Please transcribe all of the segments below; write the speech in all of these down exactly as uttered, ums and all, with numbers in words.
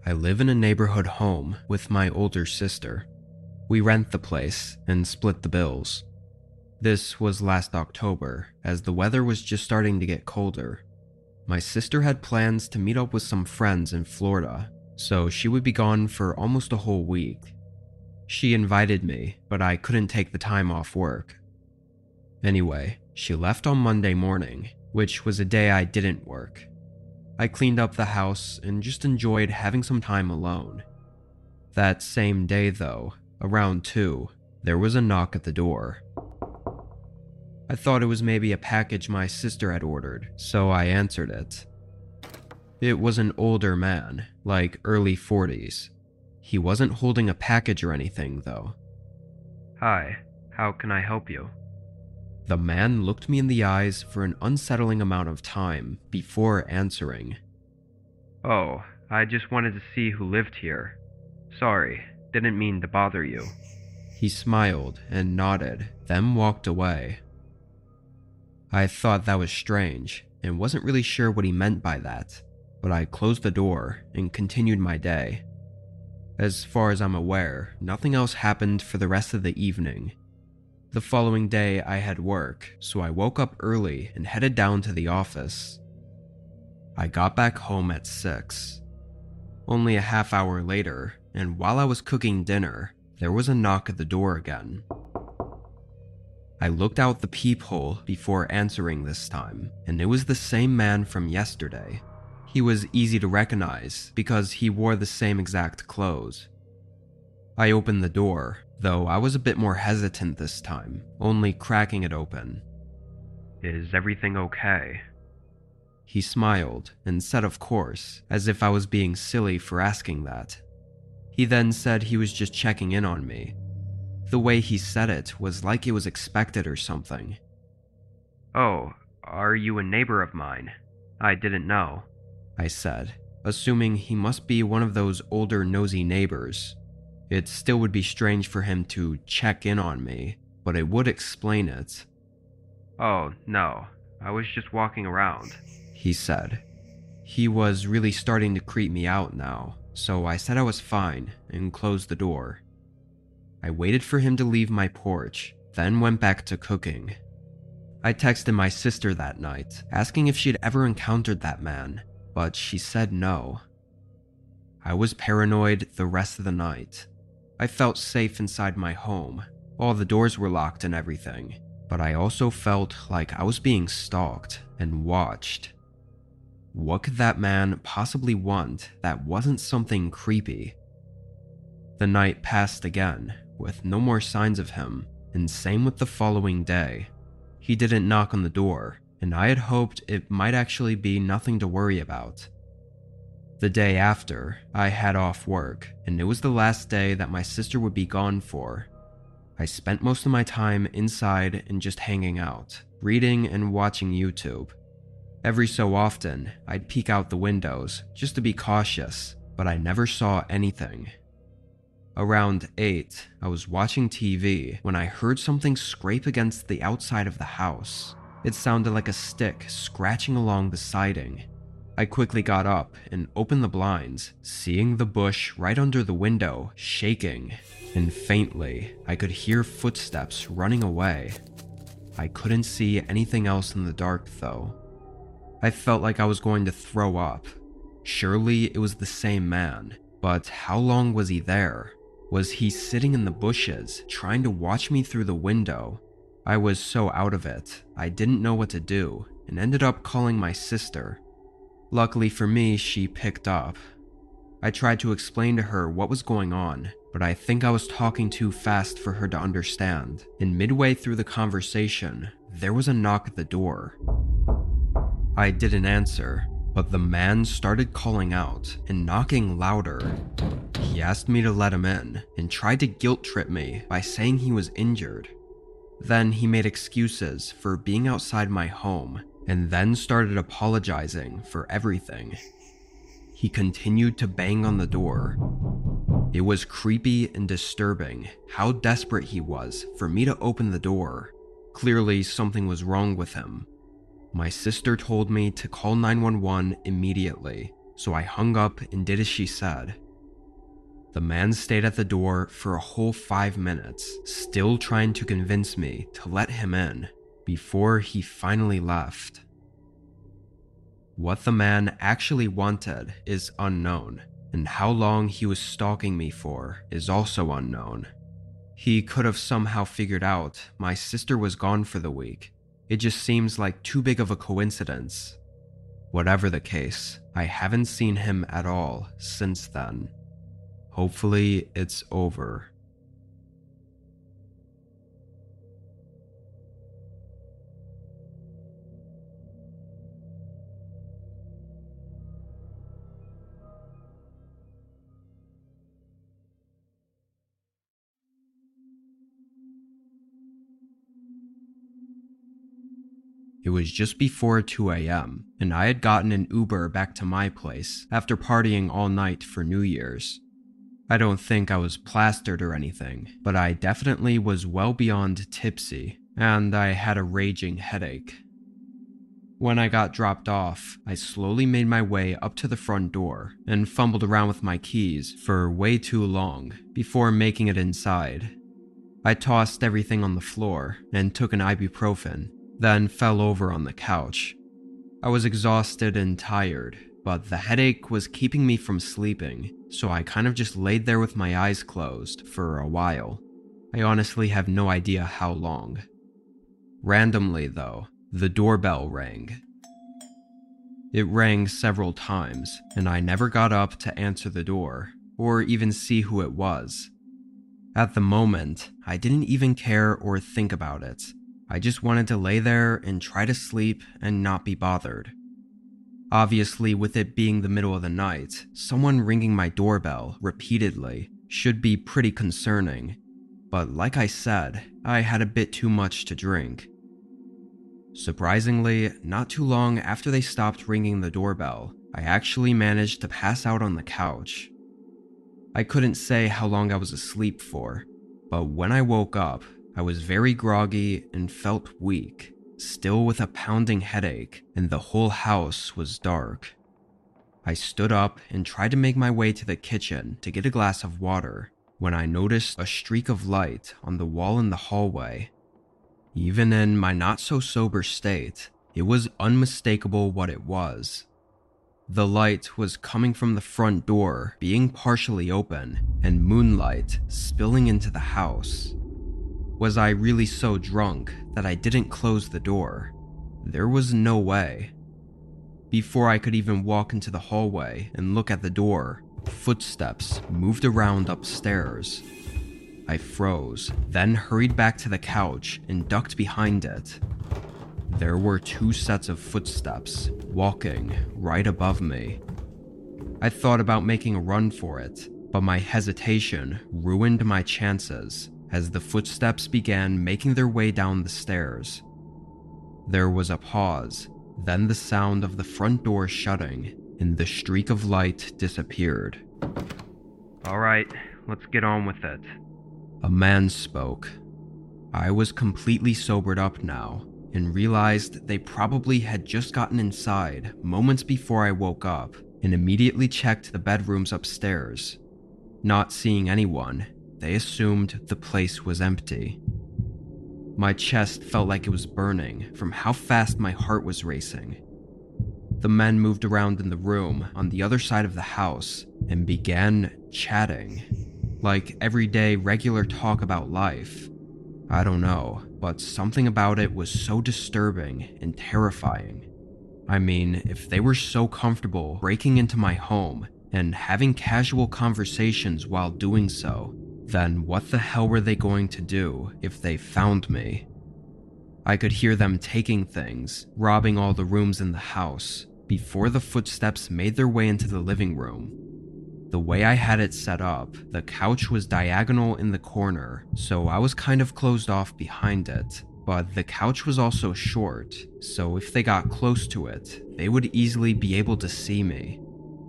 I live in a neighborhood home with my older sister. We rent the place and split the bills. This was last October, as the weather was just starting to get colder. My sister had plans to meet up with some friends in Florida, so she would be gone for almost a whole week. She invited me, but I couldn't take the time off work. Anyway, she left on Monday morning, which was a day I didn't work. I cleaned up the house and just enjoyed having some time alone. That same day though, around two, there was a knock at the door. I thought it was maybe a package my sister had ordered, so I answered it. It was an older man, like early forties. He wasn't holding a package or anything though. "Hi, how can I help you?" The man looked me in the eyes for an unsettling amount of time before answering. "Oh, I just wanted to see who lived here. Sorry, didn't mean to bother you." He smiled and nodded, then walked away. I thought that was strange and wasn't really sure what he meant by that, but I closed the door and continued my day. As far as I'm aware, nothing else happened for the rest of the evening. The following day I had work, so I woke up early and headed down to the office. I got back home at six. Only a half hour later, and while I was cooking dinner, there was a knock at the door again. I looked out the peephole before answering this time, and it was the same man from yesterday. He was easy to recognize because he wore the same exact clothes. I opened the door, though I was a bit more hesitant this time, only cracking it open. "Is everything okay?" He smiled and said of course, as if I was being silly for asking that. He then said he was just checking in on me. The way he said it was like it was expected or something. "Oh, are you a neighbor of mine? I didn't know," I said, assuming he must be one of those older nosy neighbors. It still would be strange for him to check in on me, but it would explain it. "Oh, no, I was just walking around," he said. He was really starting to creep me out now, so I said I was fine and closed the door. I waited for him to leave my porch, then went back to cooking. I texted my sister that night, asking if she'd ever encountered that man, but she said no. I was paranoid the rest of the night. I felt safe inside my home. All the doors were locked and everything, but I also felt like I was being stalked and watched. What could that man possibly want that wasn't something creepy? The night passed again, with no more signs of him, and same with the following day. He didn't knock on the door, and I had hoped it might actually be nothing to worry about. The day after, I had off work, and it was the last day that my sister would be gone for. I spent most of my time inside and just hanging out, reading and watching YouTube. Every so often, I'd peek out the windows just to be cautious, but I never saw anything. Around eight, I was watching T V when I heard something scrape against the outside of the house. It sounded like a stick scratching along the siding. I quickly got up and opened the blinds, seeing the bush right under the window shaking, and faintly, I could hear footsteps running away. I couldn't see anything else in the dark though. I felt like I was going to throw up. Surely it was the same man, but how long was he there? Was he sitting in the bushes, trying to watch me through the window? I was so out of it, I didn't know what to do, and ended up calling my sister. Luckily for me, she picked up. I tried to explain to her what was going on, but I think I was talking too fast for her to understand, and midway through the conversation, there was a knock at the door. I didn't answer, but the man started calling out and knocking louder. He asked me to let him in and tried to guilt trip me by saying he was injured. Then he made excuses for being outside my home and then started apologizing for everything. He continued to bang on the door. It was creepy and disturbing how desperate he was for me to open the door. Clearly something was wrong with him. My sister told me to call nine one one immediately, so I hung up and did as she said. The man stayed at the door for a whole five minutes, still trying to convince me to let him in, before he finally left. What the man actually wanted is unknown, and how long he was stalking me for is also unknown. He could have somehow figured out my sister was gone for the week. It just seems like too big of a coincidence. Whatever the case, I haven't seen him at all since then. Hopefully, it's over. It was just before two a.m., and I had gotten an Uber back to my place after partying all night for New Year's. I don't think I was plastered or anything, but I definitely was well beyond tipsy, and I had a raging headache. When I got dropped off, I slowly made my way up to the front door and fumbled around with my keys for way too long before making it inside. I tossed everything on the floor and took an ibuprofen, then fell over on the couch. I was exhausted and tired, but the headache was keeping me from sleeping, so I kind of just laid there with my eyes closed for a while. I honestly have no idea how long. Randomly, though, the doorbell rang. It rang several times, and I never got up to answer the door, or even see who it was. At the moment, I didn't even care or think about it. I just wanted to lay there and try to sleep and not be bothered. Obviously, with it being the middle of the night, someone ringing my doorbell repeatedly should be pretty concerning. But like I said, I had a bit too much to drink. Surprisingly, not too long after they stopped ringing the doorbell, I actually managed to pass out on the couch. I couldn't say how long I was asleep for, but when I woke up, I was very groggy and felt weak, still with a pounding headache, and the whole house was dark. I stood up and tried to make my way to the kitchen to get a glass of water when I noticed a streak of light on the wall in the hallway. Even in my not-so-sober state, it was unmistakable what it was. The light was coming from the front door being partially open and moonlight spilling into the house. Was I really so drunk that I didn't close the door? There was no way. Before I could even walk into the hallway and look at the door, footsteps moved around upstairs. I froze, then hurried back to the couch and ducked behind it. There were two sets of footsteps walking right above me. I thought about making a run for it, but my hesitation ruined my chances as the footsteps began making their way down the stairs. There was a pause, then the sound of the front door shutting, and the streak of light disappeared. "All right, let's get on with it." A man spoke. I was completely sobered up now, and realized they probably had just gotten inside moments before I woke up, and immediately checked the bedrooms upstairs. Not seeing anyone, they assumed the place was empty. My chest felt like it was burning from how fast my heart was racing. The men moved around in the room on the other side of the house and began chatting, like everyday regular talk about life. I don't know, but something about it was so disturbing and terrifying. I mean, if they were so comfortable breaking into my home and having casual conversations while doing so, then what the hell were they going to do if they found me? I could hear them taking things, robbing all the rooms in the house, before the footsteps made their way into the living room. The way I had it set up, the couch was diagonal in the corner, so I was kind of closed off behind it, but the couch was also short, so if they got close to it, they would easily be able to see me.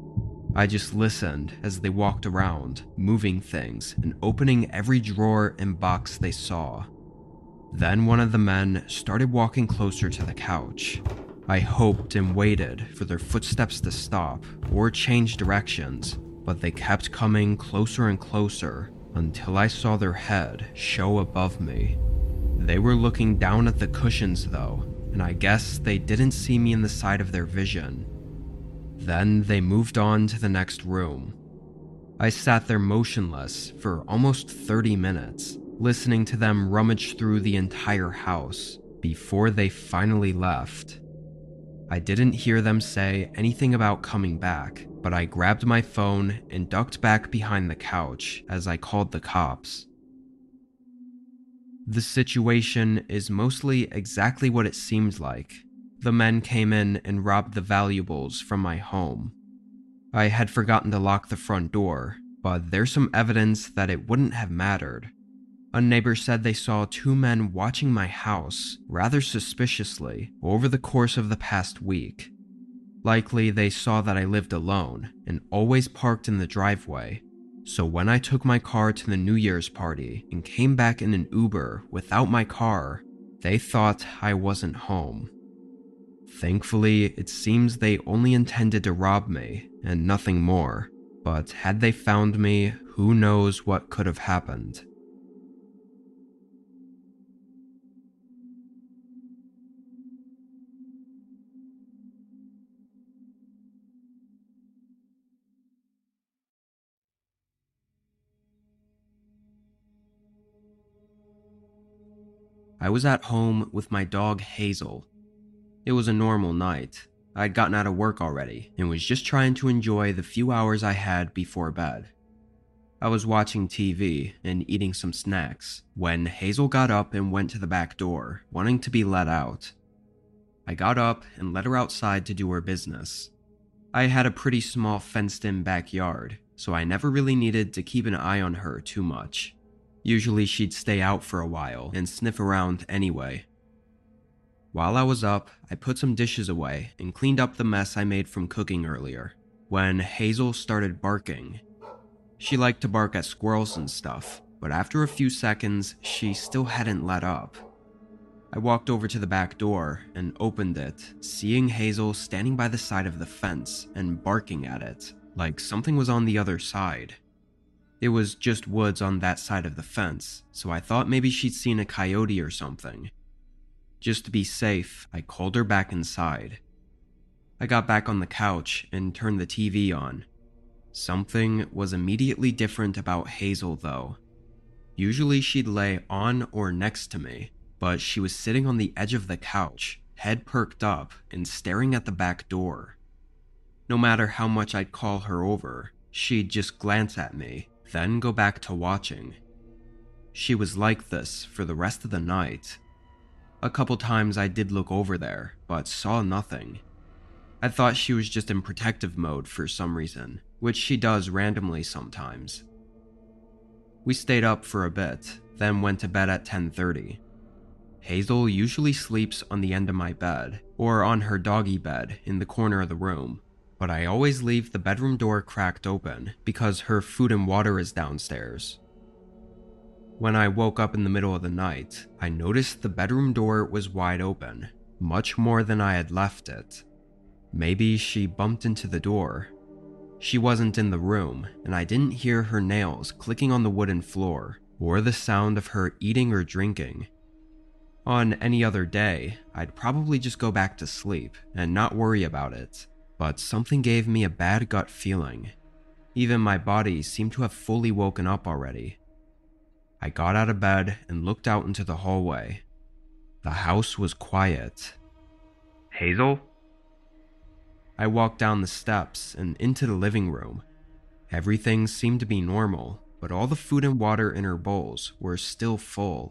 I just listened as they walked around, moving things and opening every drawer and box they saw. Then one of the men started walking closer to the couch. I hoped and waited for their footsteps to stop or change directions, but they kept coming closer and closer until I saw their head show above me. They were looking down at the cushions though, and I guess they didn't see me in the side of their vision. Then they moved on to the next room. I sat there motionless for almost thirty minutes, listening to them rummage through the entire house before they finally left. I didn't hear them say anything about coming back, but I grabbed my phone and ducked back behind the couch as I called the cops. The situation is mostly exactly what it seems like. The men came in and robbed the valuables from my home. I had forgotten to lock the front door, but there's some evidence that it wouldn't have mattered. A neighbor said they saw two men watching my house rather suspiciously over the course of the past week. Likely they saw that I lived alone and always parked in the driveway, so when I took my car to the New Year's party and came back in an Uber without my car, they thought I wasn't home. Thankfully, it seems they only intended to rob me and nothing more, but had they found me, who knows what could have happened. I was at home with my dog Hazel. It was a normal night. I'd gotten out of work already and was just trying to enjoy the few hours I had before bed. I was watching T V and eating some snacks when Hazel got up and went to the back door, wanting to be let out. I got up and let her outside to do her business. I had a pretty small fenced-in backyard, so I never really needed to keep an eye on her too much. Usually she'd stay out for a while and sniff around anyway. While I was up, I put some dishes away and cleaned up the mess I made from cooking earlier, when Hazel started barking. She liked to bark at squirrels and stuff, but after a few seconds, she still hadn't let up. I walked over to the back door and opened it, seeing Hazel standing by the side of the fence and barking at it, like something was on the other side. It was just woods on that side of the fence, so I thought maybe she'd seen a coyote or something. Just to be safe, I called her back inside. I got back on the couch and turned the T V on. Something was immediately different about Hazel though. Usually she'd lay on or next to me, but she was sitting on the edge of the couch, head perked up and staring at the back door. No matter how much I'd call her over, she'd just glance at me, then go back to watching. She was like this for the rest of the night. A couple times I did look over there, but saw nothing. I thought she was just in protective mode for some reason, which she does randomly sometimes. We stayed up for a bit, then went to bed at ten thirty. Hazel usually sleeps on the end of my bed, or on her doggy bed in the corner of the room, but I always leave the bedroom door cracked open because her food and water is downstairs. When I woke up in the middle of the night, I noticed the bedroom door was wide open, much more than I had left it. Maybe she bumped into the door. She wasn't in the room, and I didn't hear her nails clicking on the wooden floor, or the sound of her eating or drinking. On any other day, I'd probably just go back to sleep and not worry about it, but something gave me a bad gut feeling. Even my body seemed to have fully woken up already. I got out of bed and looked out into the hallway. The house was quiet. "Hazel?" I walked down the steps and into the living room. Everything seemed to be normal, but all the food and water in her bowls were still full.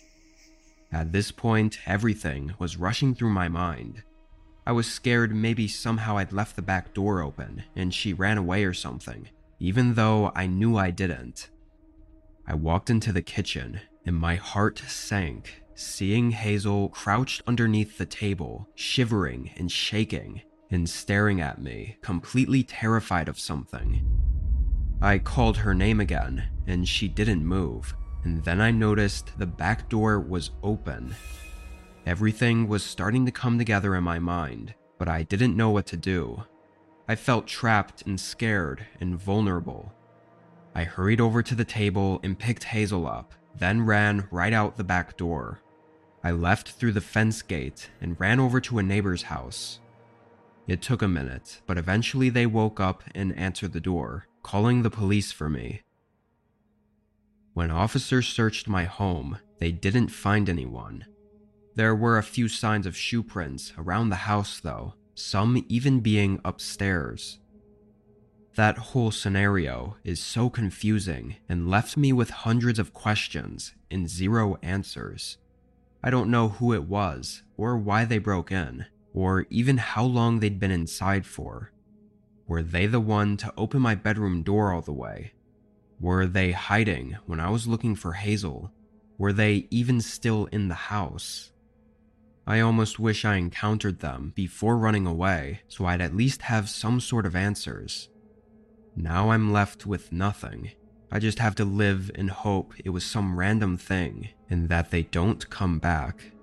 At this point, everything was rushing through my mind. I was scared maybe somehow I'd left the back door open and she ran away or something, even though I knew I didn't. I walked into the kitchen and my heart sank, seeing Hazel crouched underneath the table, shivering and shaking, and staring at me, completely terrified of something. I called her name again, and she didn't move, and then I noticed the back door was open. Everything was starting to come together in my mind, but I didn't know what to do. I felt trapped and scared and vulnerable. I hurried over to the table and picked Hazel up, then ran right out the back door. I left through the fence gate and ran over to a neighbor's house. It took a minute, but eventually they woke up and answered the door, calling the police for me. When officers searched my home, they didn't find anyone. There were a few signs of shoe prints around the house though, some even being upstairs. That whole scenario is so confusing and left me with hundreds of questions and zero answers. I don't know who it was, or why they broke in, or even how long they'd been inside for. Were they the one to open my bedroom door all the way? Were they hiding when I was looking for Hazel? Were they even still in the house? I almost wish I encountered them before running away, so I'd at least have some sort of answers. Now I'm left with nothing. I just have to live and hope it was some random thing and that they don't come back.